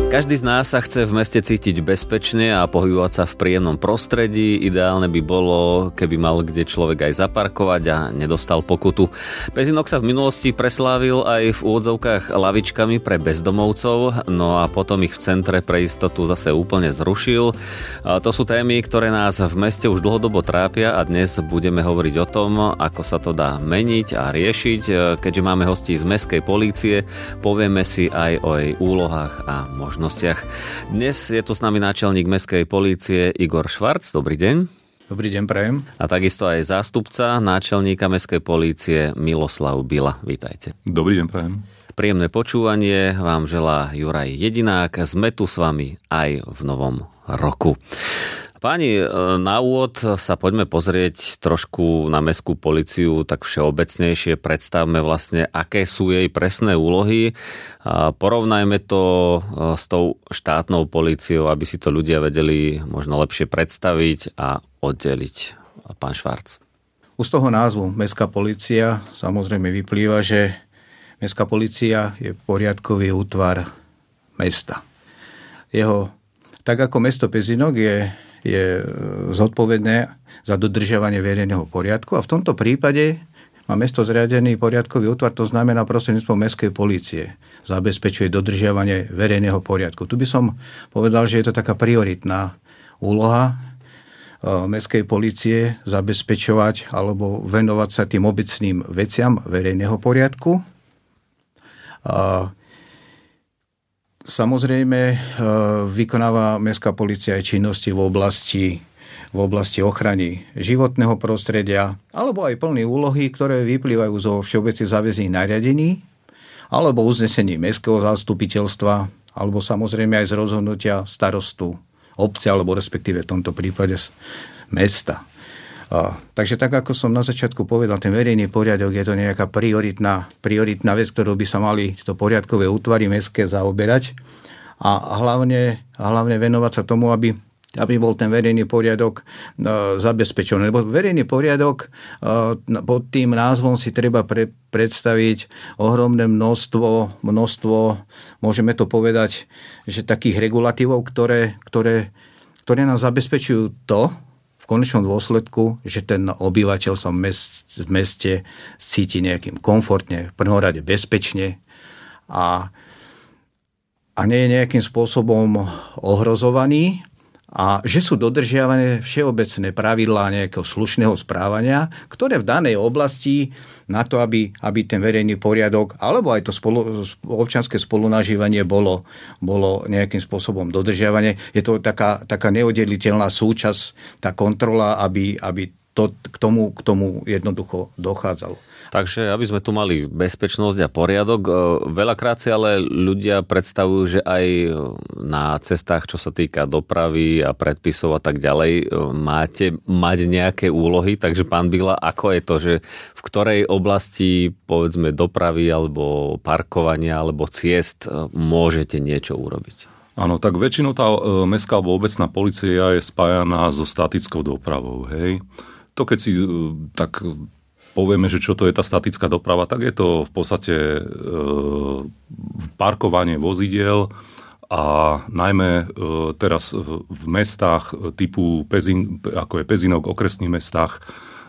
Každý z nás sa chce v meste cítiť bezpečne a pohybovať sa v príjemnom prostredí. Ideálne by bolo, keby mal kde človek aj zaparkovať a nedostal pokutu. Pezinok sa v minulosti preslávil aj v úvodzovkách lavičkami pre bezdomovcov, no a potom ich v centre pre istotu zase úplne zrušil. To sú témy, ktoré nás v meste už dlhodobo trápia a dnes budeme hovoriť o tom, ako sa to dá meniť a riešiť. Keďže máme hostí z mestskej polície, povieme si aj o jej úlohách a možnostiach. Dnes je tu s nami náčelník mestskej polície Igor Švarc. Dobrý deň. Dobrý deň, prajem. A takisto aj zástupca náčelníka mestskej polície Miloslav Bila. Vítajte. Dobrý deň, prajem. Príjemné počúvanie vám želá Juraj Jedinák. Sme tu s vami aj v novom roku. Páni, na úvod sa poďme pozrieť trošku na mestskú políciu tak všeobecnejšie. Predstavme vlastne, aké sú jej presné úlohy. Porovnajme to s tou štátnou políciou, aby si to ľudia vedeli možno lepšie predstaviť a oddeliť. Pán Švarc. Už z toho názvu Mestská polícia samozrejme vyplýva, že Mestská polícia je poriadkový útvar mesta. Tak ako mesto Pezinok je zodpovedné za dodržiavanie verejného poriadku a v tomto prípade má mesto zriadený poriadkový útvar, to znamená prostredníctvom mestskej polície. Zabezpečuje dodržiavanie verejného poriadku. Tu by som povedal, že je to taká prioritná úloha mestskej polície zabezpečovať alebo venovať sa tým obecným veciam verejného poriadku. Samozrejme, vykonáva mestská polícia aj činnosti v oblasti ochrany životného prostredia alebo aj plné úlohy, ktoré vyplývajú zo všeobecných záväzných nariadení alebo uznesení mestského zastupiteľstva alebo samozrejme aj z rozhodnutia starostu obce alebo respektíve v tomto prípade mesta. Takže tak, ako som na začiatku povedal, ten verejný poriadok je to nejaká prioritná vec, ktorú by sa mali tieto poriadkové útvary mestské zaoberať a hlavne venovať sa tomu, aby bol ten verejný poriadok zabezpečený. Lebo verejný poriadok pod tým názvom si treba predstaviť ohromné množstvo, môžeme to povedať, že takých regulatívov, ktoré nás zabezpečujú to, v konečnom dôsledku, že ten obyvateľ sa v meste cíti nejakým komfortne, v prvom rade bezpečne a nie je nejakým spôsobom ohrozovaný a že sú dodržiavané všeobecné pravidlá nejakého slušného správania, ktoré v danej oblasti na to, aby ten verejný poriadok alebo aj to občianske spolunažívanie bolo nejakým spôsobom dodržiavané. Je to taká neoddeliteľná súčasť, tá kontrola, aby to k tomu jednoducho dochádzalo. Takže aby sme tu mali bezpečnosť a poriadok, veľakrát si ale ľudia predstavujú, že aj na cestách, čo sa týka dopravy a predpisov a tak ďalej, máte mať nejaké úlohy. Takže pán Bila, ako je to, že v ktorej oblasti, povedzme, dopravy alebo parkovania alebo ciest môžete niečo urobiť? Áno, tak väčšinou tá mestská alebo obecná polícia je spájaná so statickou dopravou, hej. To keď si tak povieme, že čo to je tá statická doprava, tak je to v podstate parkovanie vozidiel a najmä teraz v mestách typu ako je Pezinok, okresných mestách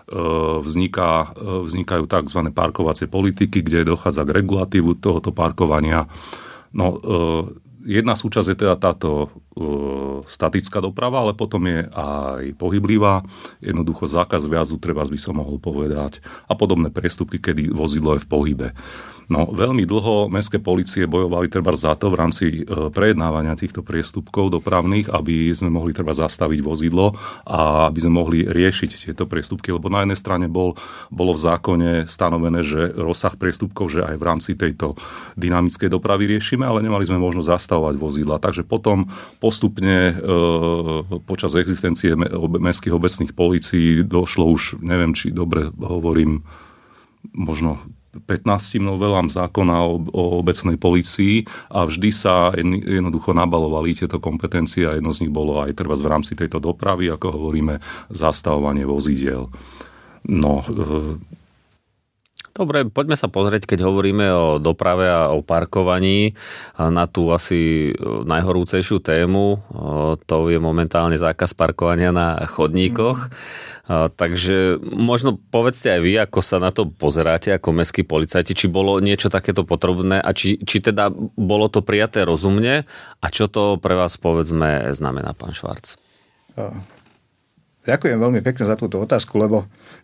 vznikajú tzv. Parkovacie politiky, kde dochádza k regulatívu tohoto parkovania. No, jedna súčasť je teda táto statická doprava, ale potom je aj pohyblivá. Jednoducho zákaz vjazdu, treba by som mohol povedať, a podobné priestupky, kedy vozidlo je v pohybe. No, veľmi dlho mestské polície bojovali treba za to v rámci prejednávania týchto priestupkov dopravných, aby sme mohli treba zastaviť vozidlo a aby sme mohli riešiť tieto priestupky, lebo na jednej strane bolo v zákone stanovené, že rozsah priestupkov, že aj v rámci tejto dynamickej dopravy riešime, ale nemali sme možnosť zastavovať vozidla. Takže potom postupne počas existencie mestských obecných polícií došlo už, neviem, či dobre hovorím, možno 15 novelám zákona o obecnej polícii a vždy sa jednoducho nabalovali tieto kompetencie a jedno z nich bolo aj treba v rámci tejto dopravy, ako hovoríme, zastavovanie vozidiel. No, Dobre, poďme sa pozrieť, keď hovoríme o doprave a o parkovaní na tú asi najhorúcejšiu tému. To je momentálne zákaz parkovania na chodníkoch. Takže možno povedzte aj vy, ako sa na to pozeráte ako mestskí policajti, či bolo niečo takéto potrebné a či teda bolo to prijaté rozumne a čo to pre vás, povedzme, znamená, pán Švarc? Ďakujem veľmi pekne za túto otázku, lebo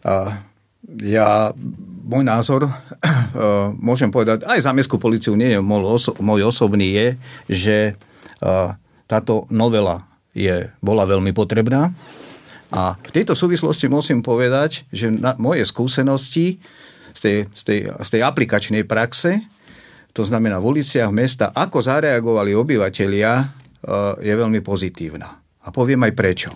môj názor, môžem povedať, aj za mestskú políciu nie je môj osobný, je, že táto novela bola veľmi potrebná. A v tejto súvislosti musím povedať, že moje skúsenosti z tej aplikačnej praxe, to znamená v uliciach mesta, ako zareagovali obyvatelia, je veľmi pozitívna. A poviem aj prečo.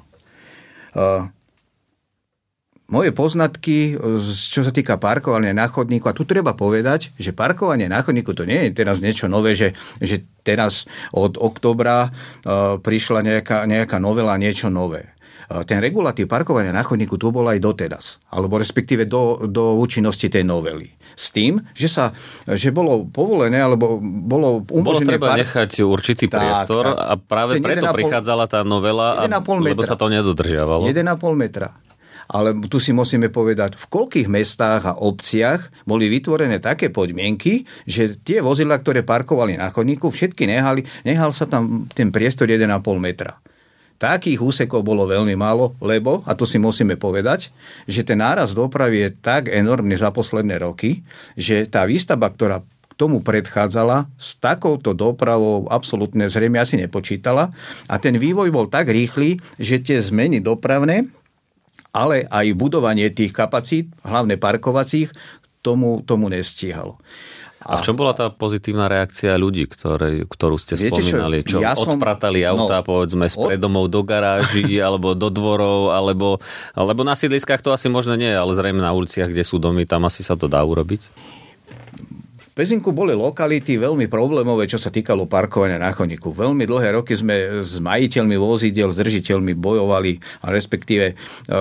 Moje poznatky, čo sa týka parkovania na chodníku, a tu treba povedať, že parkovanie na chodníku to nie je teraz niečo nové, že teraz od októbra prišla nejaká novela, niečo nové. Ten regulatív parkovania na chodníku tu bol aj doteraz, alebo respektíve do účinnosti tej novely. S tým, že bolo povolené, alebo bolo umožnené... Bolo treba nechať určitý priestor a práve preto prichádzala tá novela, lebo sa to nedodržiavalo. 1,5 metra. Ale tu si musíme povedať, v koľkých mestách a obciach boli vytvorené také podmienky, že tie vozidlá, ktoré parkovali na chodníku, všetky nehal sa tam ten priestor 1,5 metra. Takých úsekov bolo veľmi málo, lebo, a to si musíme povedať, že ten nárast dopravy je tak enormný za posledné roky, že tá výstavba, ktorá k tomu predchádzala, s takouto dopravou absolútne zrejme asi nepočítala a ten vývoj bol tak rýchly, že tie zmeny dopravné, ale aj budovanie tých kapacít, hlavne parkovacích, tomu nestíhalo. A v čom bola tá pozitívna reakcia ľudí, ktorú ste spomínali? Čo odpratali autá, povedzme, z predomov do garáží, alebo do dvorov, alebo na sídliskách to asi možno nie, ale zrejme na uliciach, kde sú domy, tam asi sa to dá urobiť? V Pezinku boli lokality veľmi problémové, čo sa týkalo parkovania na chodníku. Veľmi dlhé roky sme s majiteľmi vozidiel, s držiteľmi bojovali, a respektíve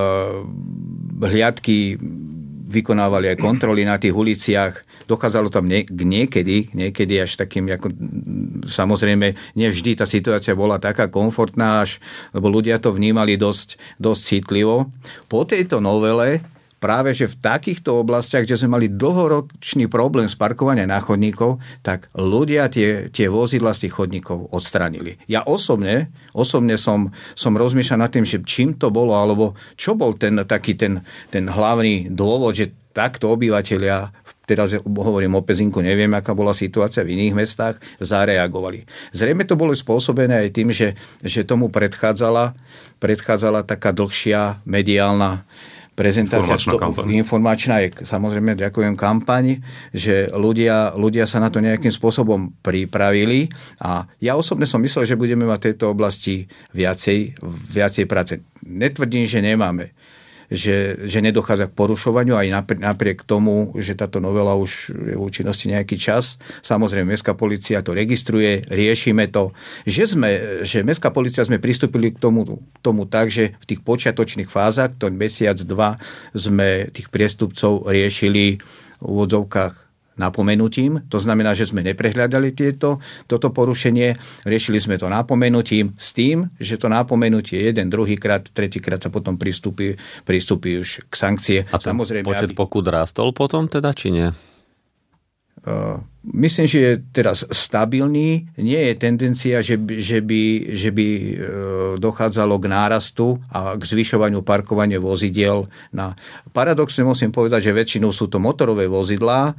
hliadky vykonávali aj kontroly na tých uliciach. Dochádzalo tam niekedy až takým, ako, samozrejme, nevždy tá situácia bola taká komfortná, lebo ľudia to vnímali dosť citlivo. Po tejto novele práve, že v takýchto oblastiach, kde sme mali dlhoročný problém s parkovaním na chodníkov, tak ľudia tie vozidla z tých chodníkov odstranili. Ja osobne som rozmýšľal nad tým, že čím to bolo, alebo čo bol ten hlavný dôvod, že takto obyvatelia, teraz hovorím o Pezinku, neviem, aká bola situácia v iných mestách, zareagovali. Zrejme to bolo spôsobené aj tým, že tomu predchádzala taká dlhšia mediálna prezentácia, informačná je, samozrejme, ďakujem, kampaň, že ľudia sa na to nejakým spôsobom pripravili a ja osobne som myslel, že budeme mať v tejto oblasti viacej práce. Netvrdím, že nemáme, že nedochádza k porušovaniu aj napriek tomu, že táto novela už je v účinnosti nejaký čas. Samozrejme, mestská polícia to registruje, riešime to. Že mestská polícia sme pristúpili k tomu tak, že v tých počiatočných fázach, to mesiac, 2, sme tých priestupcov riešili v úvodzovkách napomenutím. To znamená, že sme neprehľadali toto porušenie, riešili sme to napomenutím s tým, že to napomenutie jeden, druhýkrát, tretíkrát sa potom pristúpi už k sankcie. A ten počet pokút rástol potom teda, či nie? Myslím, že je teraz stabilný. Nie je tendencia, že by dochádzalo k nárastu a k zvyšovaniu parkovania vozidiel. Paradoxne musím povedať, že väčšinou sú to motorové vozidlá,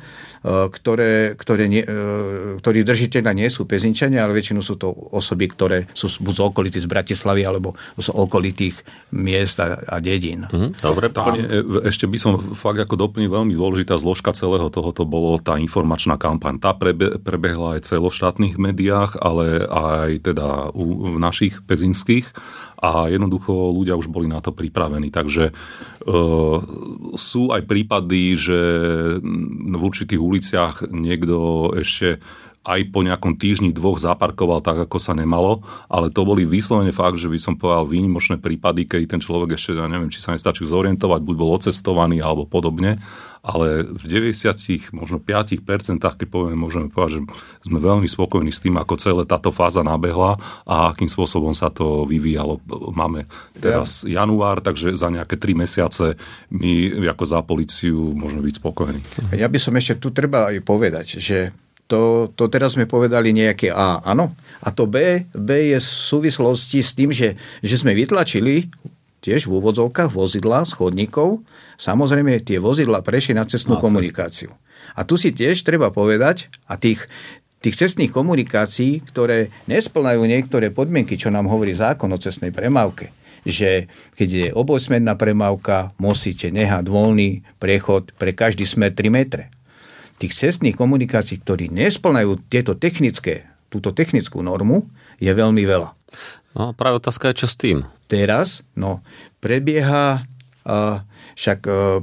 ktorí držiteľa nie sú Pezinčania, ale väčšinou sú to osoby, ktoré sú buď z okolitých z Bratislavy, alebo z okolitých miest a dedín. Dobre, ešte by som fakt ako doplnil, veľmi dôležitá zložka celého tohoto bolo tá informačná kampaň. Tá prebehla aj v celoštátnych médiách, ale aj teda v našich pezinských a jednoducho ľudia už boli na to pripravení. Takže sú aj prípady, že v určitých uliciach niekto ešte aj po nejakom týždni, 2 zaparkoval tak, ako sa nemalo, ale to boli vyslovene fakt, že by som povedal výnimočné prípady, keď ten človek ešte, ja neviem, či sa nestačí zorientovať, buď bol ocestovaný alebo podobne, ale v 90, možno 5%, keď môžeme povedať, že sme veľmi spokojní s tým, ako celá táto fáza nabehla a akým spôsobom sa to vyvíjalo. Máme teraz január, takže za nejaké 3 mesiace my ako za políciu môžeme byť spokojní. Ja by som ešte tu treba aj povedať, že to teraz sme povedali nejaké A, áno. A to B je v súvislosti s tým, že sme vytlačili tiež v úvodzovkách vozidlá z chodníkov. Samozrejme, tie vozidlá prešli na cestnú komunikáciu. A tu si tiež treba povedať, a tých cestných komunikácií, ktoré nesplňajú niektoré podmienky, čo nám hovorí zákon o cestnej premávke, že keď je obojsmerná premávka, musíte nehať voľný priechod pre každý smer 3 metre. Tých cestných komunikácií, ktorí nesplňajú túto technickú normu, je veľmi veľa. No, práve otázka je, čo s tým? Teraz, prebieha, však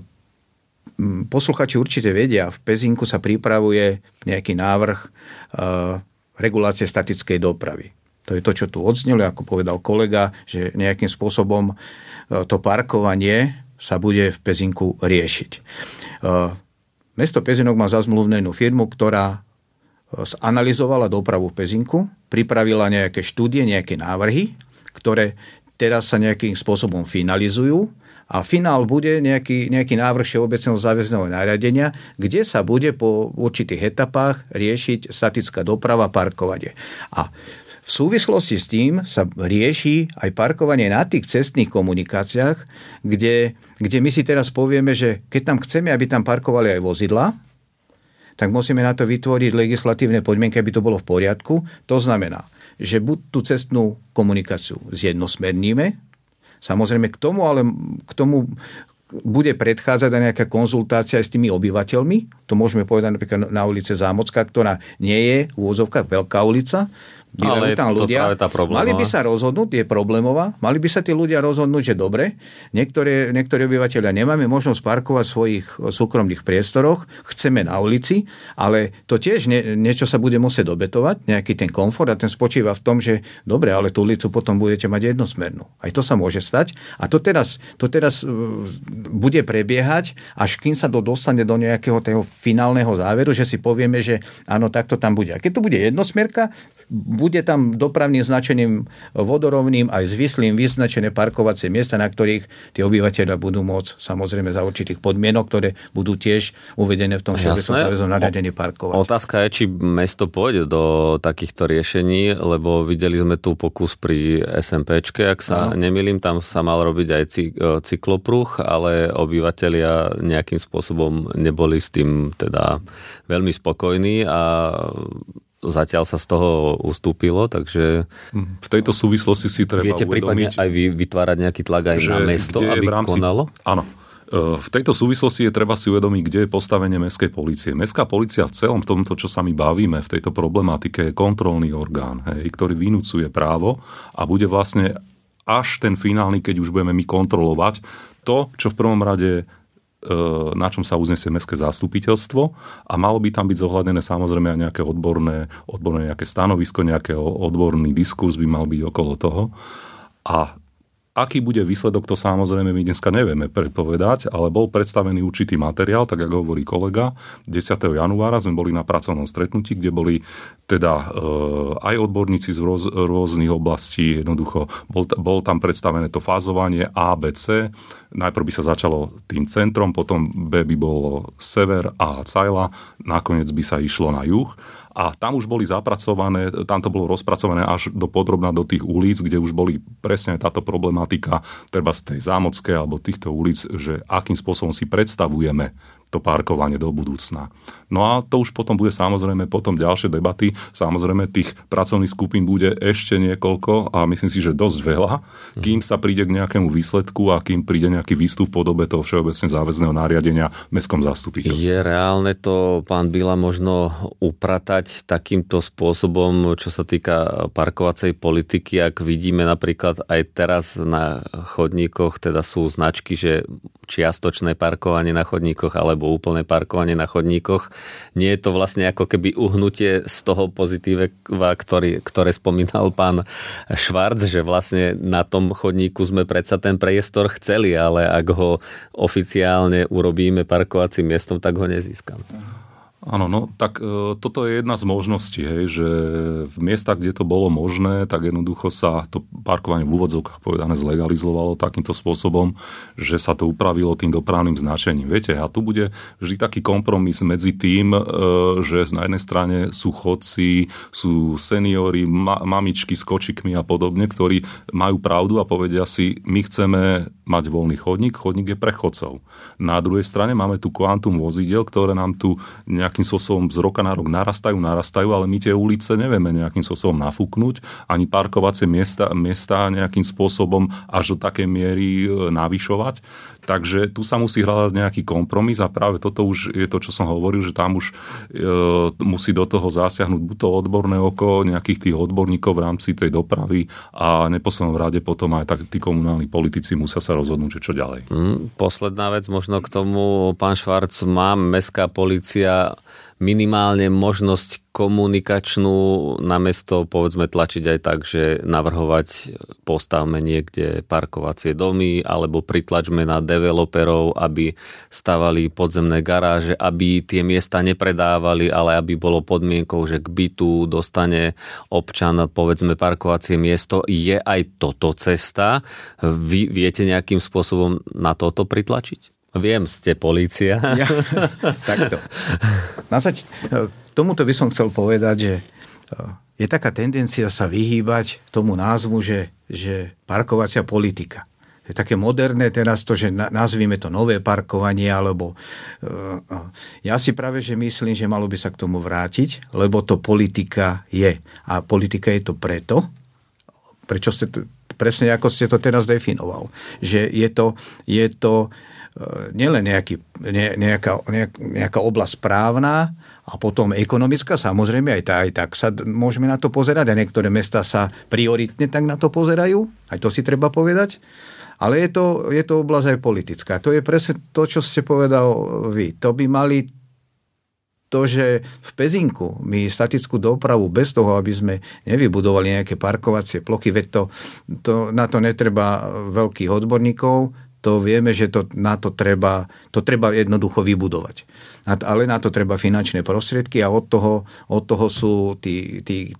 posluchači určite vedia, v Pezinku sa pripravuje nejaký návrh regulácie statickej dopravy. To je to, čo tu odznelo, ako povedal kolega, že nejakým spôsobom to parkovanie sa bude v Pezinku riešiť. Mesto Pezinok má zazmluvnenú firmu, ktorá zanalyzovala dopravu v Pezinku, pripravila nejaké štúdie, nejaké návrhy, ktoré teraz sa nejakým spôsobom finalizujú a finál bude nejaký návrh všeobecného záväzného nariadenia, kde sa bude po určitých etapách riešiť statická doprava, parkovanie. A v súvislosti s tým sa rieši aj parkovanie na tých cestných komunikáciách, kde my si teraz povieme, že keď tam chceme, aby tam parkovali aj vozidlá, tak musíme na to vytvoriť legislatívne podmienky, aby to bolo v poriadku. To znamená, že buď tú cestnú komunikáciu zjednosmerníme, samozrejme k tomu bude predchádzať aj nejaká konzultácia aj s tými obyvateľmi. To môžeme povedať napríklad na ulice Zámocká, ktorá nie je v úvodzovkách veľká ulica, ale tam ľudia, mali by sa rozhodnúť, je problémová, mali by sa tí ľudia rozhodnúť, že dobre, niektorí obyvateľia nemáme možnosť parkovať v svojich súkromných priestoroch, chceme na ulici, ale to tiež niečo sa bude musieť dobetovať, nejaký ten komfort a ten spočíva v tom, že dobre, ale tú ulicu potom budete mať jednosmernú. Aj to sa môže stať a to teraz bude prebiehať, až kým sa dostane do nejakého toho finálneho záveru, že si povieme, že áno, takto tam bude. A keď to bude jednosmerka, bude tam dopravným značením vodorovným aj zvislým vyznačené parkovacie miesta, na ktorých tí obyvateľia budú môcť samozrejme za určitých podmienok, ktoré budú tiež uvedené v tom všeobecnom záväznom nariadení parkovať. Otázka je, či mesto pôjde do takýchto riešení, lebo videli sme tu pokus pri SMPčke, ak sa nemýlim, tam sa mal robiť aj cyklopruh, ale obyvateľia nejakým spôsobom neboli s tým teda veľmi spokojní a zatiaľ sa z toho ustúpilo, takže v tejto súvislosti si treba viete prípadne aj vytvárať nejaký tlak aj na mesto, aby konalo? Áno. V tejto súvislosti je treba si uvedomiť, kde je postavenie mestskej polície. Mestská polícia v celom tomto, čo sa my bavíme v tejto problematike, je kontrolný orgán, ktorý vynúcuje právo a bude vlastne až ten finálny, keď už budeme my kontrolovať to, čo v prvom rade na čom sa uznesie mestské zastupiteľstvo a malo by tam byť zohľadené samozrejme aj nejaké odborné nejaké stanovisko, nejaký odborný diskurs by mal byť okolo toho. A aký bude výsledok, to samozrejme my dneska nevieme predpovedať, ale bol predstavený určitý materiál, tak ako hovorí kolega. 10. januára sme boli na pracovnom stretnutí, kde boli teda aj odborníci z rôznych oblastí. Jednoducho bol tam predstavené to fázovanie A, B, C. Najprv by sa začalo tým centrom, potom B by bolo sever a Cajla, nakoniec by sa išlo na juh. A tam už boli zapracované, tam to bolo rozpracované až podrobná do tých ulic, kde už boli presne táto problematika, treba z tej Zámockej alebo týchto ulic, že akým spôsobom si predstavujeme to parkovanie do budúcna. No a to už potom bude samozrejme potom ďalšie debaty. Samozrejme tých pracovných skupín bude ešte niekoľko a myslím si, že dosť veľa, kým sa príde k nejakému výsledku a kým príde nejaký výstup v podobe toho všeobecne záväzného nariadenia v mestskom zastupiteľstve. Je reálne to, pán Bila, možno upratať takýmto spôsobom, čo sa týka parkovacej politiky, ak vidíme napríklad aj teraz na chodníkoch, teda sú značky, že čiastočné parkovanie na chodníkoch alebo alebo úplné parkovanie na chodníkoch. Nie je to vlastne ako keby uhnutie z toho pozitíva, ktoré spomínal pán Švarc, že vlastne na tom chodníku sme predsa ten priestor chceli, ale ak ho oficiálne urobíme parkovacím miestom, tak ho nezískame. Áno, no tak toto je jedna z možností, hej, že v miestach, kde to bolo možné, tak jednoducho sa to parkovanie v úvodzovkách povedané zlegalizovalo takýmto spôsobom, že sa to upravilo tým dopravným značením. Viete, a tu bude vždy taký kompromis medzi tým, že na jednej strane sú chodci, sú seniori, mamičky s kočikmi a podobne, ktorí majú pravdu a povedia si, my chceme mať voľný chodník je pre chodcov. Na druhej strane máme tu kvantum vozidiel, ktoré nám tu nejakým spôsobom z roka na rok narastajú, ale my tie ulice nevieme nejakým spôsobom nafúknuť, ani parkovacie miesta nejakým spôsobom až do takej miery navyšovať. Takže tu sa musí hľadať nejaký kompromis a práve toto už je to, čo som hovoril, že tam už musí do toho zasiahnuť buď to odborné oko nejakých tých odborníkov v rámci tej dopravy a neposlednom rade potom aj tak tí komunálni politici musia sa rozhodnúť, že čo ďalej. Posledná vec možno k tomu, pán Švarc, má mestská polícia minimálne možnosť komunikačnú namiesto, povedzme, tlačiť aj tak, že navrhovať postavme niekde parkovacie domy alebo pritlačme na developerov, aby stavali podzemné garáže, aby tie miesta nepredávali, ale aby bolo podmienkou, že k bytu dostane občan, povedzme, parkovacie miesto. Je aj toto cesta? Vy viete nejakým spôsobom na toto pritlačiť? Viem, ste polícia. Ja, takto. K tomuto by som chcel povedať, že je taká tendencia sa vyhýbať tomu názvu, že parkovacia politika. Je také moderné teraz to, že nazvíme to nové parkovanie, alebo ja si práve, že myslím, že malo by sa k tomu vrátiť, lebo to politika je. A politika je to preto, prečo ste to, presne ako ste to teraz definoval, že je to nielen nejaká oblasť právna a potom ekonomická, samozrejme aj tak sa môžeme na to pozerať a niektoré mestá sa prioritne tak na to pozerajú, aj to si treba povedať, ale je to oblasť aj politická. To je presne to, čo ste povedal vy. To by mali to, že v Pezinku my statickú dopravu bez toho, aby sme nevybudovali nejaké parkovacie plochy, veď na to netreba veľkých odborníkov, to vieme, že to treba jednoducho vybudovať. Ale na to treba finančné prostriedky a od toho sú tí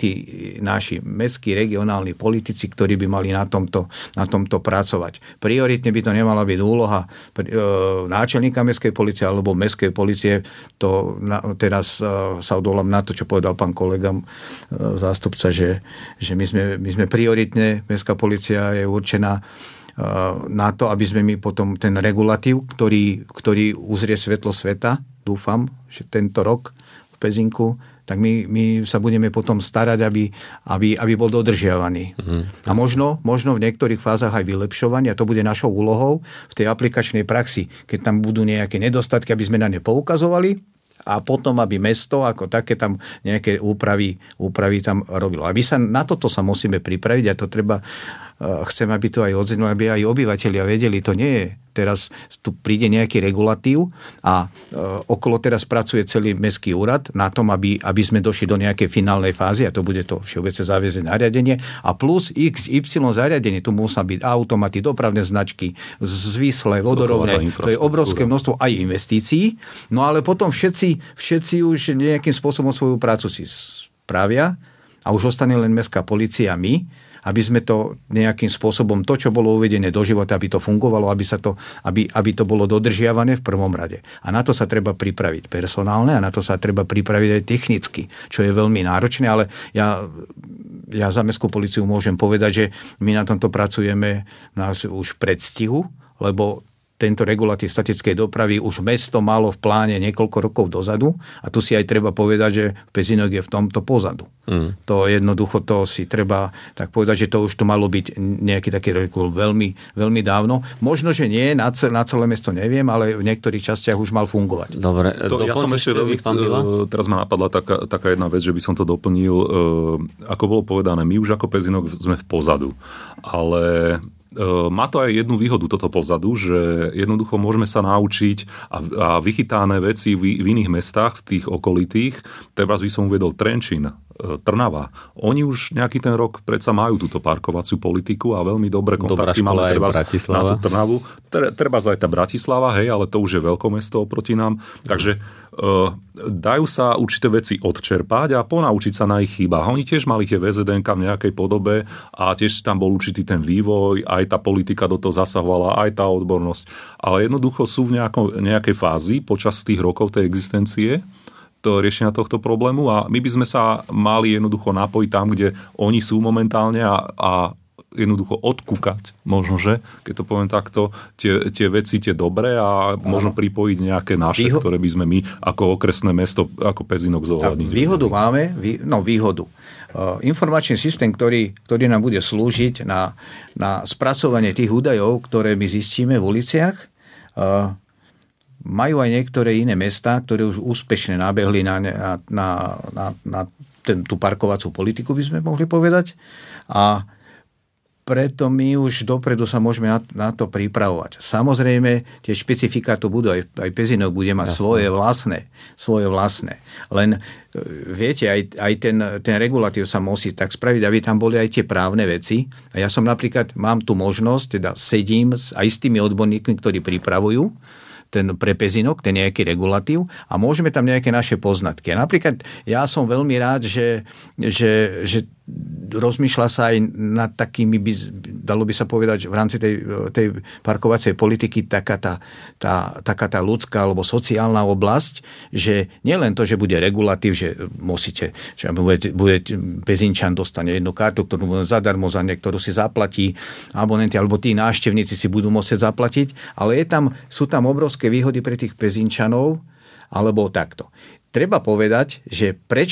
naši mestskí regionálni politici, ktorí by mali na tomto pracovať. Prioritne by to nemala byť úloha náčelníka mestskej policie alebo mestskej policie. Teraz sa odvolám na to, čo povedal pán kolega zástupca, že my sme prioritne, mestská policia je určená na to, aby sme my potom ten regulatív, ktorý uzrie svetlo sveta, dúfam, že tento rok v Pezinku, tak my sa budeme potom starať, aby bol dodržiavaný. A možno v niektorých fázach aj vylepšovanie, a to bude našou úlohou v tej aplikačnej praxi, keď tam budú nejaké nedostatky, aby sme na ne poukazovali, a potom, aby mesto ako také tam nejaké úpravy tam robilo. Na toto sa musíme pripraviť a to treba, chcem, aby to aj odznelo, aby aj obyvatelia vedeli, to nie je teraz tu príde nejaký regulatív a okolo teraz pracuje celý mestský úrad na tom, aby sme došli do nejakej finálnej fázy a to bude to všeobecné záväzné nariadenie a plus XY zariadenie, tu musia byť automaty, dopravné značky, zvislé, vodorovné, to je obrovské množstvo aj investícií, no ale potom všetci už nejakým spôsobom svoju prácu si spravia a už ostane len mestská polícia aby sme to nejakým spôsobom, to, čo bolo uvedené do života, aby to fungovalo, aby to bolo dodržiavané v prvom rade. A na to sa treba pripraviť personálne a na to sa treba pripraviť aj technicky, čo je veľmi náročné, ale ja za mestskú políciu môžem povedať, že my na tomto pracujeme už v predstihu, lebo tento regulatív statickej dopravy už mesto malo v pláne niekoľko rokov dozadu a tu si aj treba povedať, že Pezinok je v tomto pozadu. To jednoducho, to si treba tak povedať, že to už to malo byť nejaký taký regul veľmi, veľmi dávno. Možno, že nie, na celé mesto neviem, ale v niektorých častiach už mal fungovať. Dobre, ja som ešte veľmi teraz ma napadla taká jedna vec, že by som to doplnil. Ako bolo povedané, my už ako Pezinok sme v pozadu, ale má to aj jednu výhodu toto pozadu, že jednoducho môžeme sa naučiť a vychytané veci v iných mestách, v tých okolitých, teraz by som uvedol Trenčín, Trnava. Oni už nejaký ten rok predsa majú túto parkovaciu politiku a veľmi dobré kontakty máme treba na tú Trnavu. Treba aj tá Bratislava, hej, ale to už je veľkomesto oproti nám. Takže dajú sa určité veci odčerpať a ponaučiť sa na ich chybách. Oni tiež mali tie VZDNka v nejakej podobe a tiež tam bol určitý ten vývoj, aj tá politika do toho zasahovala, aj tá odbornosť. Ale jednoducho sú v nejakej fázi počas tých rokov tej existencie riešenia tohto problému a my by sme sa mali jednoducho napojiť tam, kde oni sú momentálne a jednoducho odkúkať, možno, že, keď to poviem takto, tie veci, tie dobré a možno pripojiť nejaké naše, ktoré by sme my ako okresné mesto, ako Pezinok zohľadniť. Výhodu máme, výhodu. Informačný systém, ktorý nám bude slúžiť na spracovanie tých údajov, ktoré my zistíme v uliciach, majú aj niektoré iné mestá, ktoré už úspešne nabehli na tú parkovacú politiku, by sme mohli povedať. A preto my už dopredu sa môžeme na to pripravovať. Samozrejme, tie špecifika to budú, aj Pezinok bude mať svoje vlastné. Len viete, aj ten regulatív sa musí tak spraviť, aby tam boli aj tie právne veci. A ja som napríklad, mám tu možnosť, teda sedím aj s tými odborníkmi, ktorí pripravujú ten pre Pezinok, ten nejaký regulatív a môžeme tam nejaké naše poznatky. A napríklad ja som veľmi rád, že rozmýšľa sa aj nad takými, dalo by sa povedať, v rámci tej parkovacej politiky taká tá ľudská alebo sociálna oblasť, že nielen to, že bude regulatív, že musíte, že bude Pezinčan dostane jednu kartu, ktorú bude zadarmo, za niektorú si zaplatí abonenti, alebo tí návštevníci si budú musieť zaplatiť, ale sú tam obrovské výhody pre tých Pezinčanov, alebo takto. Treba povedať, že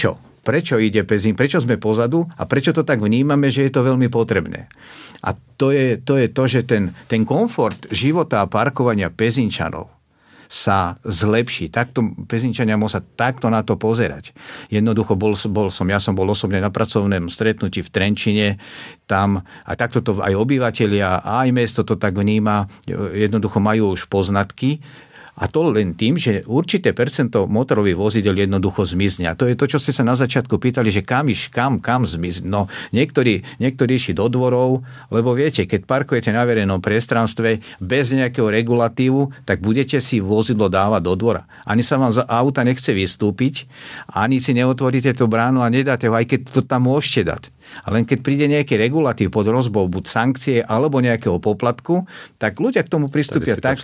prečo ide Pezín, prečo sme pozadu a prečo to tak vnímame, že je to veľmi potrebné. A to je to, že ten komfort života a parkovania Pezinčanov sa zlepší. Takto Pezinčania musia takto na to pozerať. Jednoducho ja som bol osobne na pracovnom stretnutí v Trenčine, tam a takto to aj obyvatelia, aj mesto to tak vníma, jednoducho majú už poznatky. A to len tým, že určité percento motorových vozidel jednoducho zmizne. A to je to, čo ste sa na začiatku pýtali, že kam zmizne. No, niektorí išli do dvorov, lebo viete, keď parkujete na verejnom priestranstve bez nejakého regulatívu, tak budete si vozidlo dávať do dvora. Ani sa vám z auta nechce vystúpiť, ani si neotvoríte tú bránu a nedáte ho, aj keď to tam môžete dať. A len keď príde nejaký regulatív pod hrozbou buď sankcie alebo nejakého poplatku, tak ľudia k tomu pristúpia tak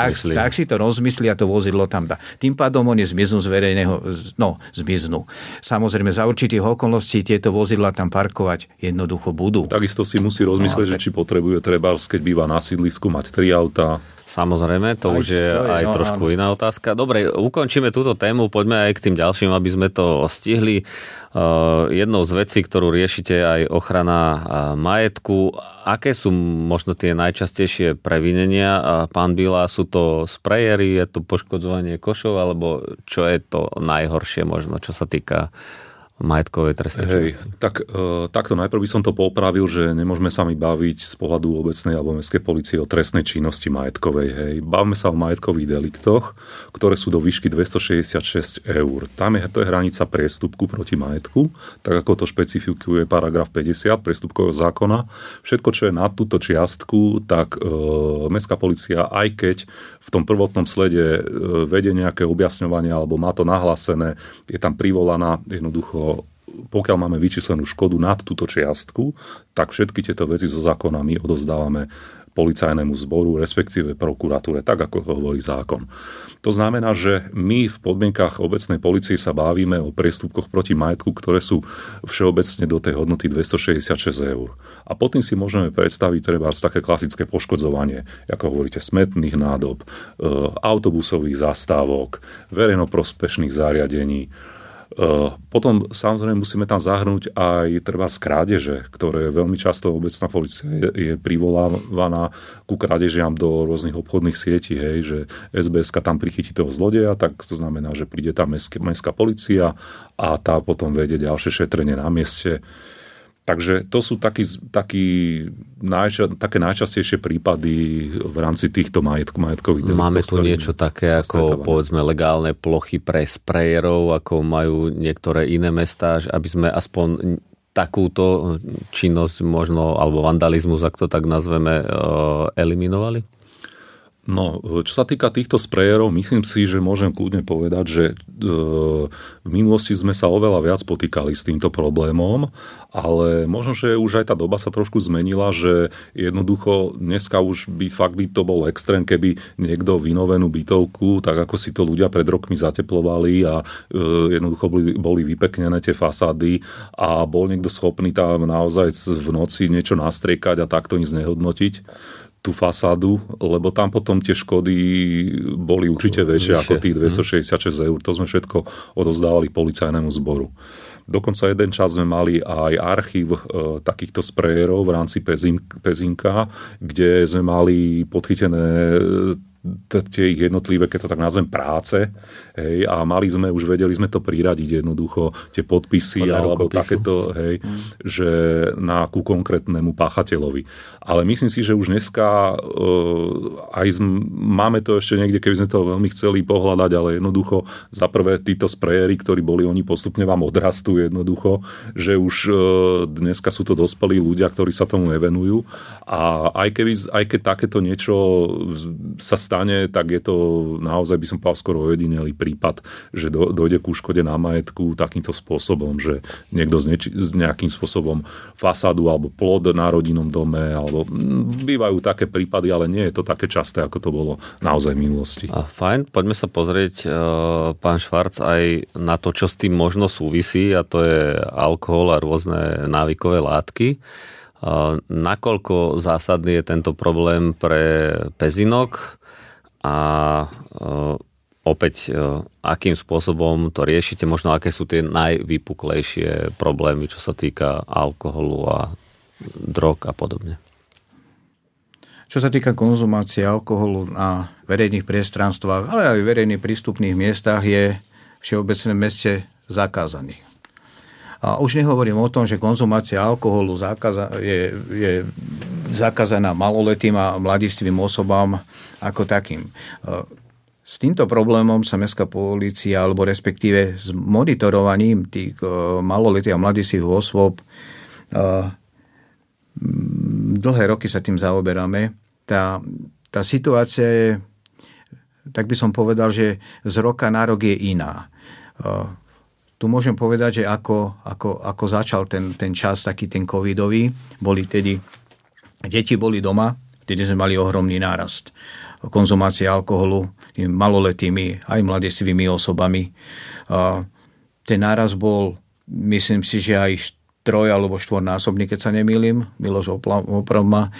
si to rozmyslí a to vozidlo tam dá. Tým pádom oni zmiznú z verejného, zmiznú. Samozrejme, za určitých okolností tieto vozidla tam parkovať jednoducho budú. Takisto si musí rozmyslieť, že či potrebuje trebárs, keď býva na sídlisku, mať 3 autá. Samozrejme, to už je aj trošku iná otázka. Dobre, ukončíme túto tému, poďme aj k tým ďalším, aby sme to stihli. Jednou z vecí, ktorú riešite, aj ochrana majetku. Aké sú možno tie najčastejšie previnenia? Pán Bila, sú to sprejery, je to poškodzovanie košov, alebo čo je to najhoršie možno, čo sa týka majetkovej trestnej činnosti? Takto najprv by som to popravil, že nemôžeme sa mi baviť z pohľadu obecnej alebo mestskej polície o trestnej činnosti majetkovej. Hej. Bavíme sa o majetkových deliktoch, ktoré sú do výšky 266 eur. To je hranica priestupku proti majetku, tak ako to špecifikuje paragraf 50 priestupkového zákona. Všetko, čo je nad túto čiastku, tak mestská polícia, aj keď v tom prvotnom slede vedie nejaké objasňovanie alebo má to nahlásené, je tam privolaná jednoducho, pokiaľ máme vyčíslenú škodu nad túto čiastku, tak všetky tieto veci so zákonami odovzdávame policajnému zboru, respektíve prokuratúre, tak ako hovorí zákon. To znamená, že my v podmienkach obecnej polície sa bavíme o priestupkoch proti majetku, ktoré sú všeobecne do tej hodnoty 266 eur. A potom si môžeme predstaviť treba také klasické poškodzovanie, ako hovoríte, smetných nádob, autobusových zastávok, verejnoprospešných zariadení. Potom samozrejme musíme tam zahrnúť aj treba z krádeže, ktoré veľmi často obecná polícia je privolávaná ku krádežiam do rôznych obchodných sietí, hej, že SBS-ka tam prichytí toho zlodeja, tak to znamená, že príde tam mestská polícia a tá potom vedie ďalšie šetrenie na mieste. Takže to sú také najčastejšie prípady v rámci týchto majetkových deliktov. Máme tu niečo také ako povedzme legálne plochy pre sprayerov, ako majú niektoré iné mestá, aby sme aspoň takúto činnosť možno, alebo vandalizmus, ak to tak nazveme, eliminovali? No, čo sa týka týchto sprayerov, myslím si, že môžem kľudne povedať, že v minulosti sme sa oveľa viac potýkali s týmto problémom, ale možno, že už aj tá doba sa trošku zmenila, že jednoducho dneska už by to bol extrém, keby niekto vynovenú bytovku, tak ako si to ľudia pred rokmi zateplovali a jednoducho boli vypeknené tie fasády a bol niekto schopný tam naozaj v noci niečo nastriekať a takto nic nehodnotiť tú fasádu, lebo tam potom tie škody boli určite väčšie ako tých 266 eur. To sme všetko odovzdávali policajnému zboru. Dokonca jeden čas sme mali aj archív takýchto sprayerov v rámci Pezinka, kde sme mali podchytené tie ich jednotlivé, keď to tak nazvem, práce. Hej, a vedeli sme to priradiť jednoducho, tie podpisy alebo takéto, že ku konkrétnemu páchateľovi. Ale myslím si, že už dneska máme to ešte niekde, keby sme to veľmi chceli pohľadať, ale jednoducho za prvé títo sprayery, ktorí boli, oni postupne vám odrastú jednoducho, že už dneska sú to dospelí ľudia, ktorí sa tomu nevenujú. A aj keď takéto niečo sa stane, tak je to naozaj, by som povedal, skoro ojedinelý prípad, že dojde ku škode na majetku takýmto spôsobom, že niekto nejakým spôsobom fasádu alebo plod na rodinnom dome, alebo bývajú také prípady, ale nie je to také časté, ako to bolo naozaj v minulosti. A fajn, poďme sa pozrieť, pán Švarc, aj na to, čo s tým možno súvisí, a to je alkohol a rôzne návykové látky. Nakoľko zásadný je tento problém pre Pezinok a opäť akým spôsobom to riešite, možno aké sú tie najvypuklejšie problémy, čo sa týka alkoholu a drog a podobne. Čo sa týka konzumácie alkoholu na verejných priestranstvách, ale aj v verejných prístupných miestach, je všeobecne v meste zakázaný. A už nehovorím o tom, že konzumácia alkoholu je zakázaná maloletým a mladistvým osobám ako takým. S týmto problémom sa mestská polícia, alebo respektíve s monitorovaním tých maloletých a mladistvých osôb dlhé roky sa tým zaoberáme. Tá situácia je, tak by som povedal, že z roka na rok je iná. Tu môžem povedať, že ako začal ten čas, taký ten covidový, deti boli doma, vtedy sme mali ohromný nárast konzumácie alkoholu tými maloletými aj mladistvými osobami. Ten nárast bol, myslím si, že aj 3 alebo 4-násobný, keď sa nemýlim. Miloš oprav ma.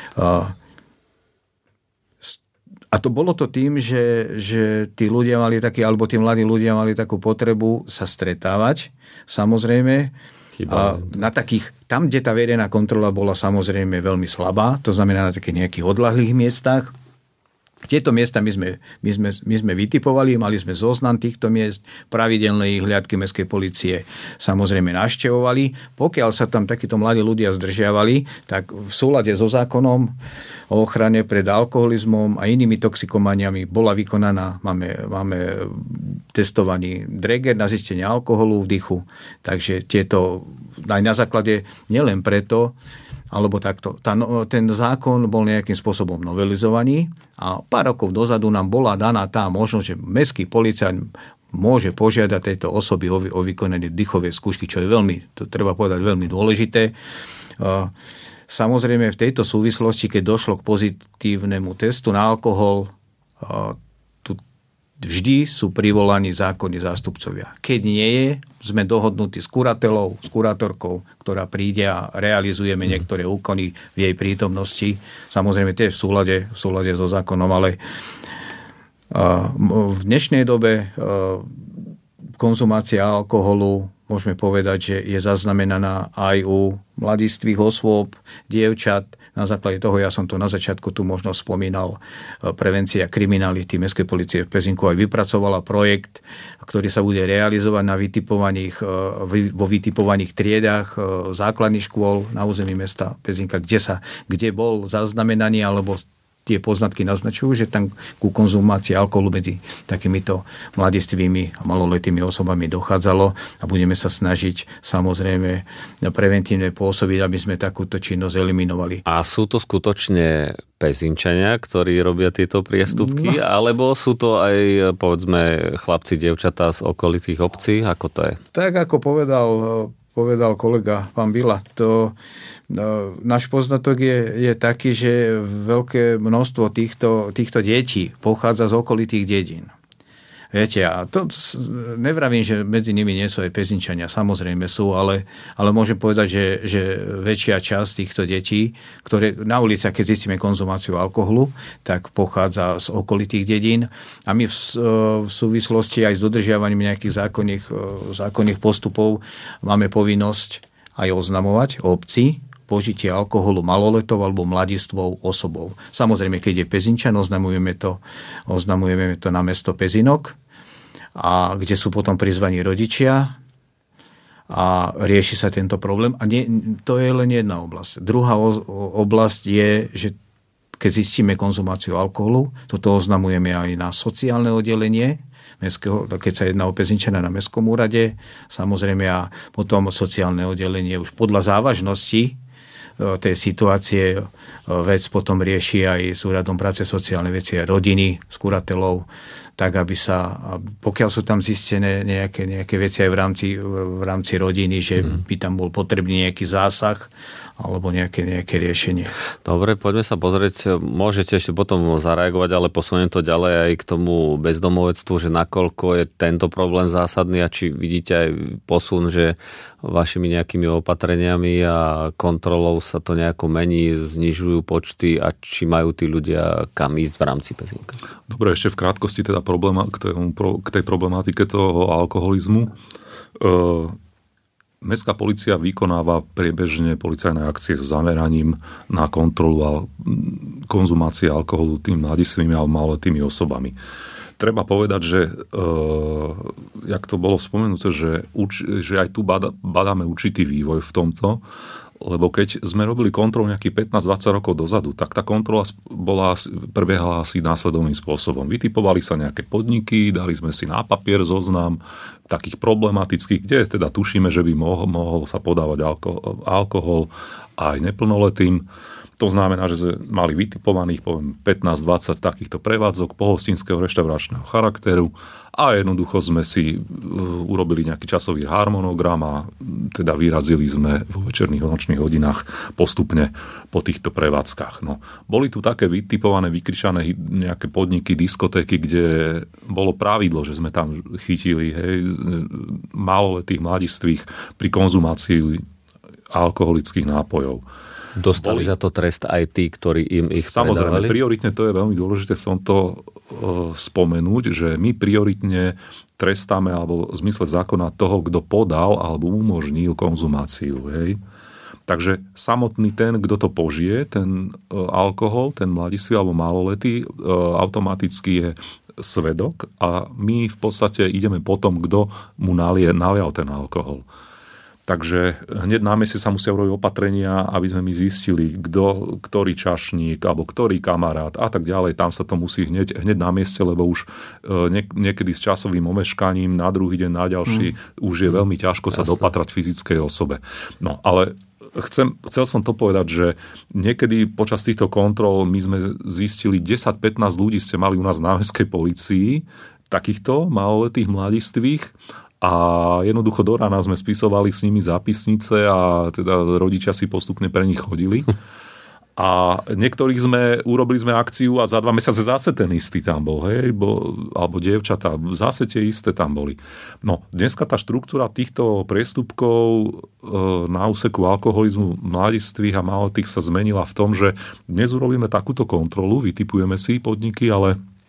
A to bolo to tým, že tí ľudia mali taký, alebo tí mladí ľudia mali takú potrebu sa stretávať, samozrejme. A na takých, tam, kde tá verejná kontrola bola samozrejme veľmi slabá, to znamená na takých nejakých odľahlých miestach. Tieto miesta my sme vytipovali, mali sme zoznam týchto miest, pravidelné ich hliadky mestskej polície samozrejme navštevovali. Pokiaľ sa tam takíto mladí ľudia zdržiavali, tak v súlade so zákonom o ochrane pred alkoholizmom a inými toxikomaniami bola vykonaná, máme testovaný Dreger na zistenie alkoholu v dychu, takže tieto aj na základe nielen preto, alebo takto. Ten zákon bol nejakým spôsobom novelizovaný a pár rokov dozadu nám bola daná tá možnosť, že mestský policajt môže požiadať tejto osoby o vykonanie dýchovej skúšky, čo je veľmi, to treba povedať, veľmi dôležité. Samozrejme v tejto súvislosti, keď došlo k pozitívnemu testu na alkohol, vždy sú privolaní zákonní zástupcovia. Keď nie je, sme dohodnutí s kuratelou, s kurátorkou, ktorá príde a realizujeme niektoré úkony v jej prítomnosti. Samozrejme, to je v súlade so zákonom, ale v dnešnej dobe konzumácia alkoholu môžeme povedať, že je zaznamenaná aj u mladistvých osôb, dievčat. Na základe toho, ja som to na začiatku tu možno spomínal, prevencia kriminality Mestskej polície v Pezinku aj vypracovala projekt, ktorý sa bude realizovať vo vytipovaných triedách základných škôl na území mesta Pezinka, kde bol zaznamenaný alebo tie poznatky naznačujú, že tam ku konzumácii alkoholu medzi takýmito mladistvými a maloletými osobami dochádzalo a budeme sa snažiť samozrejme preventívne pôsobiť, aby sme takúto činnosť eliminovali. A sú to skutočne Pezinčania, ktorí robia tieto priestupky, alebo sú to aj, povedzme, chlapci, dievčatá z okolitých obcí? Ako to je? Tak, ako povedal kolega pán Bila, náš poznatok je taký, že veľké množstvo týchto detí pochádza z okolitých dedín. Viete, a to nevravím, že medzi nimi nie sú aj Pezinčania, samozrejme sú, ale môžem povedať, že väčšia časť týchto detí, ktoré na uliciach, keď zistíme konzumáciu alkoholu, tak pochádza z okolitých dedín. A my v súvislosti aj s dodržiavaním nejakých zákonných postupov máme povinnosť aj oznamovať obci požitie alkoholu maloletov alebo mladistvou osobou. Samozrejme, keď je Pezinčan, oznamujeme to na mesto Pezinok, a kde sú potom prizvaní rodičia a rieši sa tento problém. A to je len jedna oblasť. Druhá oblasť je, že keď zistíme konzumáciu alkoholu, toto oznamujeme aj na sociálne oddelenie, keď sa jedná o Pezinčana na Mestskom úrade, samozrejme, a potom sociálne oddelenie už podľa závažnosti tej situácie vec potom rieši aj s úradom práce, sociálne veci a rodiny, s kuratelou, tak aby sa, pokiaľ sú tam zistené nejaké veci aj v rámci rodiny, že by tam bol potrebný nejaký zásah alebo nejaké riešenie. Dobre, poďme sa pozrieť, môžete ešte potom zareagovať, ale posuniem to ďalej aj k tomu bezdomovectvu, že nakoľko je tento problém zásadný a či vidíte aj posun, že vašimi nejakými opatreniami a kontrolou sa to nejako mení, znižujú počty a či majú tí ľudia kam ísť v rámci Pezinka. Dobre, ešte v krátkosti teda k tej problematike toho alkoholizmu. Mestská polícia vykonáva priebežne policajné akcie so zameraním na kontrolu a konzumácie alkoholu tým mladistvými a maloletými osobami. Treba povedať, že jak to bolo spomenuté, že aj tu badáme určitý vývoj v tomto, lebo keď sme robili kontrolu nejakých 15-20 rokov dozadu, tak tá kontrola prebiehala asi následovným spôsobom. Vytipovali sa nejaké podniky, dali sme si na papier zoznam takých problematických, kde teda tušíme, že by mohol sa podávať alkohol aj neplnoletým. To znamená, že sme mali vytipovaných 15-20 takýchto prevádzok pohostinského reštauračného charakteru a jednoducho sme si urobili nejaký časový harmonogram a teda vyrazili sme vo večerných a nočných hodinách postupne po týchto prevádzkach. No, boli tu také vytipované, vykričané nejaké podniky, diskotéky, kde bolo pravidlo, že sme tam chytili maloletých mladistvých pri konzumácii alkoholických nápojov. Dostali za to trest aj tí, ktorí im ich Samozrejme, predávali? prioritne to je veľmi dôležité v tomto spomenúť, že my prioritne trestáme alebo v zmysle zákona toho, kto podal alebo umožnil konzumáciu. Hej. Takže samotný ten, kto to požije, ten alkohol, ten mladistvý alebo maloletý, automaticky je svedok a my v podstate ideme potom, kto mu nalial ten alkohol. Takže hneď na mieste sa musia urobiť opatrenia, aby sme my zistili, ktorý čašník alebo ktorý kamarát a tak ďalej. Tam sa to musí hneď na mieste, lebo už niekedy s časovým omeškaním na druhý deň, na ďalší už je veľmi ťažko sa dopatrať fyzickej osobe. No, ale chcel som to povedať, že niekedy počas týchto kontrol my sme zistili 10-15 ľudí ste mali u nás na mestskej polícii, takýchto maloletých mladistvých. A jednoducho do rána sme spisovali s nimi zápisnice a teda rodičia si postupne pre nich chodili. A niektorých urobili sme akciu a za 2 mesiace zase ten istý tam bol, alebo dievčatá, zase tie isté tam boli. No, dneska tá štruktúra týchto priestupkov na úseku alkoholizmu mladistvých a maloletých sa zmenila v tom, že dnes urobíme takúto kontrolu, vytipujeme si podniky, ale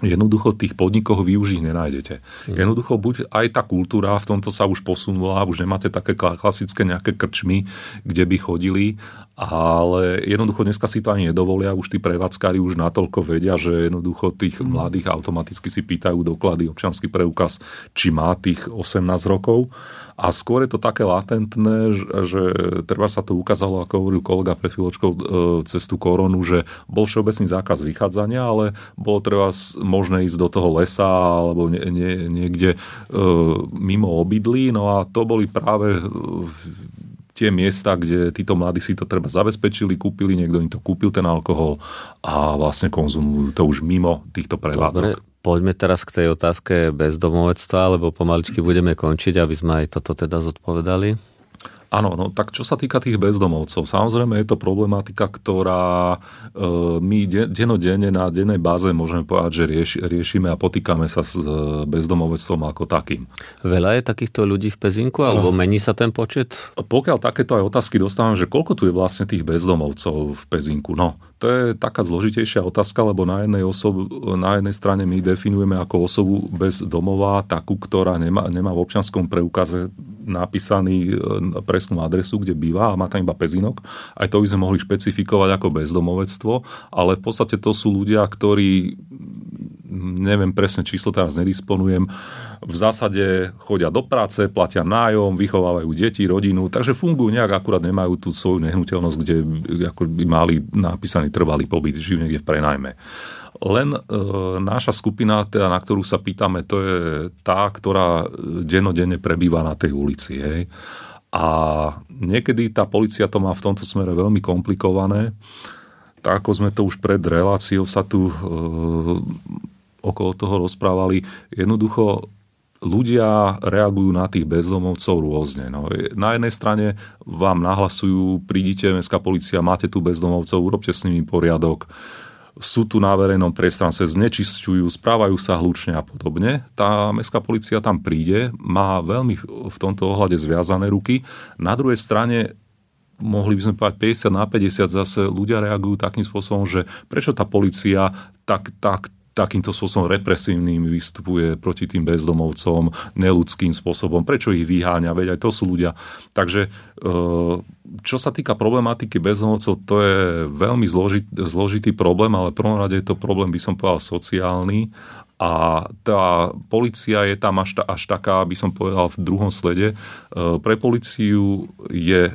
jednoducho v tých podnikoch vy už ich nenájdete. Jednoducho buď aj tá kultúra v tomto sa už posunula, už nemáte také klasické nejaké krčmy, kde by chodili, ale jednoducho dneska si to ani nedovolia, už tí prevádzkári už natoľko vedia, že jednoducho tých mladých automaticky si pýtajú doklady, občiansky preukaz, či má tých 18 rokov. A skôr je to také latentné, že treba sa to ukázalo, ako hovoril kolega pred chvíľočkou, cez tú koronu, že bol všeobecný zákaz vychádzania, ale bolo treba možné ísť do toho lesa alebo niekde mimo obydlí. No a to boli práve tie miesta, kde títo mladí si to treba zabezpečili, kúpili, niekto im to kúpil ten alkohol a vlastne konzumujú to už mimo týchto prevádzok. Dobre. Poďme teraz k tej otázke bezdomovectva, lebo pomaličky budeme končiť, aby sme aj toto teda zodpovedali. Áno, no tak čo sa týka tých bezdomovcov, samozrejme je to problematika, ktorá my dennodenne na dennej báze môžeme povedať, že riešime a potýkame sa s bezdomovectvom ako takým. Veľa je takýchto ľudí v Pezinku, alebo mení sa ten počet? Pokiaľ takéto aj otázky dostávam, že koľko tu je vlastne tých bezdomovcov v Pezinku, no to je taká zložitejšia otázka, lebo na jednej strane my definujeme ako osobu bez domova takú, ktorá nemá v občianskom preukaze napísaný presnú adresu, kde býva a má tam iba Pezinok. Aj to by sme mohli špecifikovať ako bezdomovectvo, ale v podstate to sú ľudia, ktorí, neviem presne číslo, teraz nedisponujem, v zásade chodia do práce, platia nájom, vychovávajú deti, rodinu, takže fungujú nejak, akurát nemajú tú svoju nehnuteľnosť, kde ako by mali napísaný trvalý pobyt, žijú niekde v prenajme. Len naša skupina, teda, na ktorú sa pýtame, to je tá, ktorá dennodenne prebýva na tej ulici. Hej. A niekedy tá polícia to má v tomto smere veľmi komplikované. Tak ako sme to už pred reláciou sa tu okolo toho rozprávali, jednoducho ľudia reagujú na tých bezdomovcov rôzne. No, na jednej strane vám nahlasujú, prídite, mestská polícia, máte tu bezdomovcov, urobte s nimi poriadok, sú tu na verejnom priestranstve, znečisťujú, správajú sa hlučne a podobne. Tá mestská polícia tam príde, má veľmi v tomto ohľade zviazané ruky. Na druhej strane mohli by sme povedať 50 na 50 zase ľudia reagujú takým spôsobom, že prečo tá polícia takýmto spôsobom represívnym vystupuje proti tým bezdomovcom, neľudským spôsobom, prečo ich vyháňa, veď aj to sú ľudia. Takže čo sa týka problematiky bezdomovcov, to je veľmi zložitý problém, ale v prvom rade je to problém, by som povedal, sociálny. A tá polícia je tam až taká, by som povedal, v druhom slede. Pre políciu je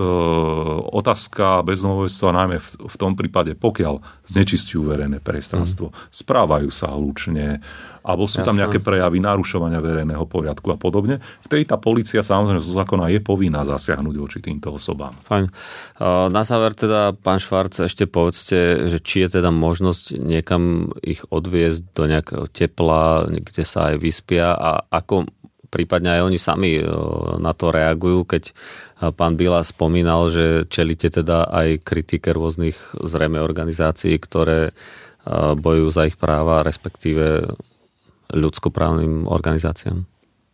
otázka bezdomovectva najmä v tom prípade, pokiaľ znečisťujú verejné priestranstvo, správajú sa hlučne, alebo sú tam nejaké prejavy narušovania verejného poriadku a podobne. Vtedy tá polícia samozrejme zo zákona je povinná zasiahnuť voči týmto osobám. Fajn. Na záver teda, pán Švarc, ešte povedzte, že či je teda možnosť niekam ich odviezť do nejakého tepla, kde sa aj vyspia a ako prípadne aj oni sami na to reagujú, keď pán Bila spomínal, že čelíte teda aj kritike rôznych zrejme organizácií, ktoré bojujú za ich práva, respektíve ľudskoprávnym organizáciám.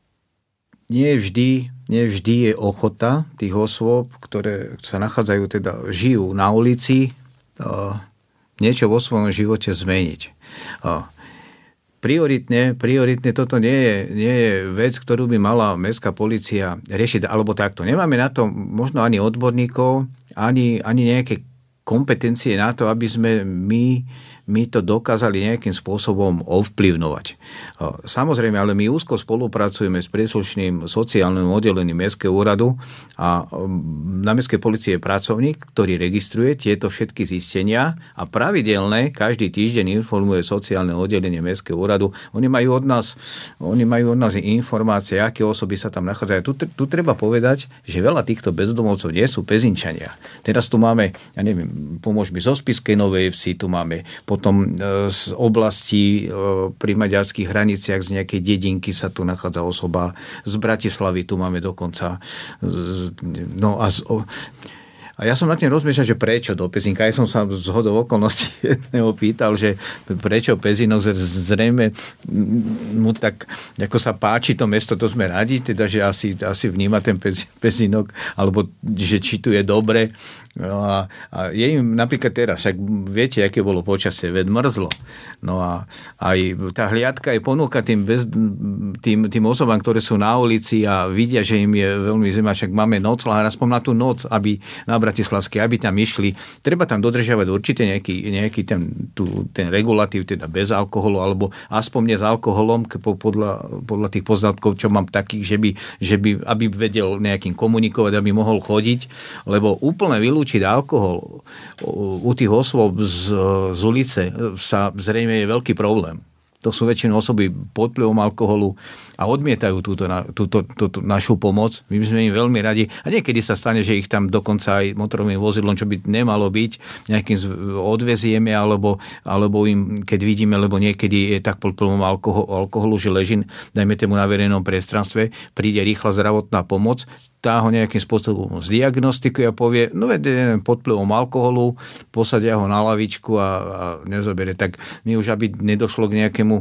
Nie vždy je ochota tých osôb, ktoré sa nachádzajú, teda žijú na ulici, niečo vo svojom živote zmeniť. Prioritne toto nie je vec, ktorú by mala mestská polícia riešiť, alebo takto. Nemáme na to možno ani odborníkov, ani nejaké kompetencie na to, aby sme my to dokázali nejakým spôsobom ovplyvňovať. Samozrejme, ale my úzko spolupracujeme s príslušným sociálnym oddelením Mestského úradu a na Mestskej polícii je pracovník, ktorý registruje tieto všetky zistenia a pravidelne každý týždeň informuje sociálne oddelenie Mestského úradu. Oni majú od nás informácie, aké osoby sa tam nachádzajú. Tu treba povedať, že veľa týchto bezdomovcov nie sú Pezinčania. Teraz tu máme, ja neviem, pomôž mi, zo Spišskej Novej Vsi, tu máme potom z oblasti pri maďarských hraniciach z nejakej dedinky sa tu nachádza osoba, z Bratislavy tu máme dokonca. A ja som na tým rozmýšľal, že prečo do Pezinka. Ja som sa zhodou okolností jedného pítal, že prečo Pezinok, zrejme mu tak, ako sa páči to mesto, to sme radi, teda, že asi vníma ten Pezinok, alebo že či tu je dobre. No a je im napríklad teraz, však viete, aké bolo počasie, veď mrzlo. No a aj tá hliadka je ponúka tým osobám, ktoré sú na ulici a vidia, že im je veľmi zima, však máme noc, ale aspoň na tú noc, aby na Bratislavskej, aby tam išli. Treba tam dodržiavať určite nejaký ten regulatív, teda bez alkoholu, alebo aspoň nie s alkoholom, podľa tých poznatkov, čo mám takých, že by aby vedel nejakým komunikovať, aby mohol chodiť, lebo úplne vylúčiť alkohol u tých osôb z ulice sa zrejme je veľký problém. To sú väčšinou osoby pod vplyvom alkoholu a odmietajú túto našu pomoc. My sme im veľmi radi. A niekedy sa stane, že ich tam dokonca aj motorovým vozidlom, čo by nemalo byť, nejakým odvezieme, alebo im, keď vidíme, lebo niekedy je tak pod vplyvom alkoholu, že leží, dajme tomu na verejnom priestranstve, príde rýchla zdravotná pomoc, tá ho nejakým spôsobom zdiagnostikuje a povie, no veď pod vplyvom alkoholu, posadia ho na lavičku a nezobere. Tak my už, aby nedošlo k nejakému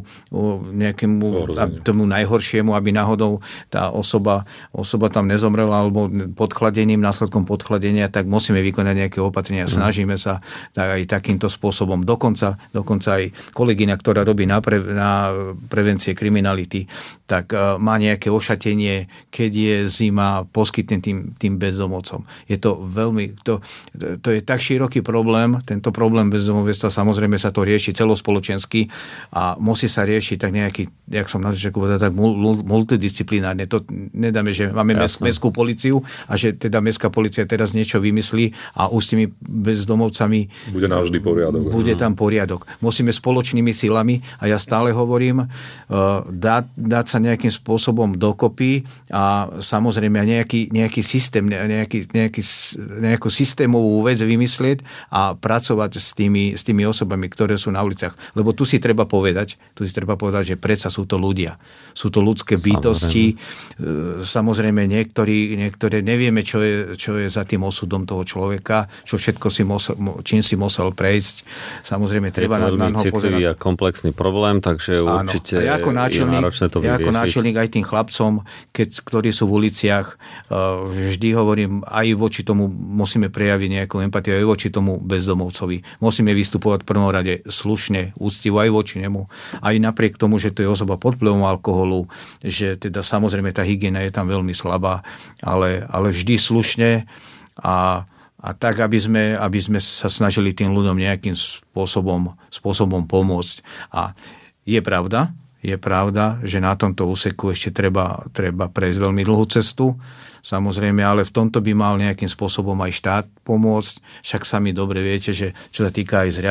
tomu najhoršiemu, aby náhodou tá osoba tam nezomrela alebo následkom podchládenia, tak musíme vykonať nejaké opatrenia. Snažíme sa aj takýmto spôsobom. Dokonca aj kolegyňa, ktorá robí na prevencie kriminality, tak má nejaké ošatenie, keď je zima, poskytne tým bezdomovcom. Je to veľmi, to je tak široký problém, tento problém bezdomovectva, samozrejme sa to rieši celospoločensky a musí sa riešiť tak nejaký, jak som na začiatku povedal, tak multidisciplinárne. To nedáme, že máme mestskú políciu a že teda mestská polícia teraz niečo vymyslí a už s tými bezdomovcami bude navždy poriadok. Bude tam poriadok. Musíme spoločnými silami a ja stále hovorím, dať sa nejakým spôsobom dokopy a samozrejme nejaký systém, nejakú systémovú vec vymyslieť a pracovať s tými osobami, ktoré sú na uliciach. Lebo tu si treba povedať, že predsa sú to ľudia. Sú to ľudské bytosti. Samozrejme niektoré nevieme, čo je za tým osudom toho človeka, čo všetko čím si musel prejsť. Samozrejme treba na ho pozerať. Je to veľmi citlivý a komplexný problém, takže určite je náročné to vyriešiť. Ja ako náčelník aj tým chlapcom, ktorí sú v uliciach, vždy hovorím, aj voči tomu musíme prejaviť nejakú empatiu, aj voči tomu bezdomovcovi. Musíme vystupovať v prvom rade slušne, úctivo aj voči nemu. Aj napriek tomu, že to je osoba pod vplyvom alkoholu, že teda samozrejme tá hygiena je tam veľmi slabá, ale vždy slušne a tak, aby sme sa snažili tým ľuďom nejakým spôsobom pomôcť. A je pravda, že na tomto úseku ešte treba prejsť veľmi dlhú cestu. Samozrejme, ale v tomto by mal nejakým spôsobom aj štát pomôcť. Však sami dobre viete, že čo sa týka aj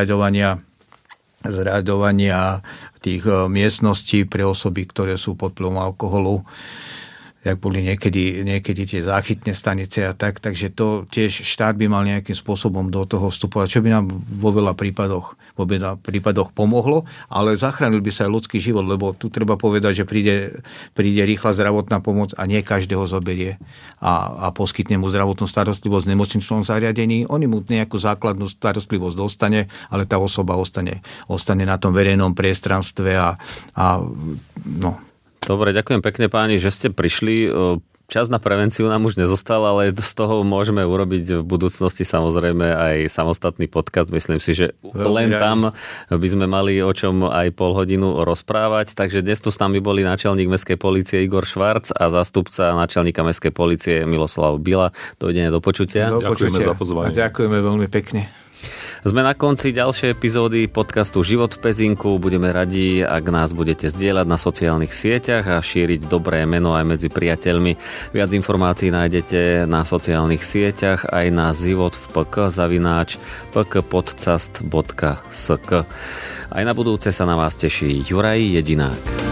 zriadovania tých miestností pre osoby, ktoré sú pod vplyvom alkoholu, jak boli niekedy tie záchytné stanice a tak, takže to tiež štát by mal nejakým spôsobom do toho vstupovať, čo by nám vo veľa prípadoch pomohlo, ale zachránil by sa aj ľudský život, lebo tu treba povedať, že príde rýchla zdravotná pomoc a nie každého zoberie a poskytne mu zdravotnú starostlivosť v nemocničnom zariadení. Oni mu nejakú základnú starostlivosť dostane, ale tá osoba ostane na tom verejnom priestranstve a Dobre, ďakujem pekne páni, že ste prišli. Čas na prevenciu nám už nezostal, ale z toho môžeme urobiť v budúcnosti samozrejme aj samostatný podcast. Myslím si, že len tam by sme mali o čom aj pol hodinu rozprávať. Takže dnes tu s nami boli náčelník mestskej polície Igor Švarc a zástupca náčelníka mestskej polície Miloslav Bila. Dovidenia, do počutia. Ďakujeme za pozvanie. A ďakujeme veľmi pekne. Sme na konci ďalšej epizódy podcastu Život v Pezinku. Budeme radi, ak nás budete zdieľať na sociálnych sieťach a šíriť dobré meno aj medzi priateľmi. Viac informácií nájdete na sociálnych sieťach aj na životvpk@pkpodcast.sk. Aj na budúce sa na vás teší Juraj Jedinák.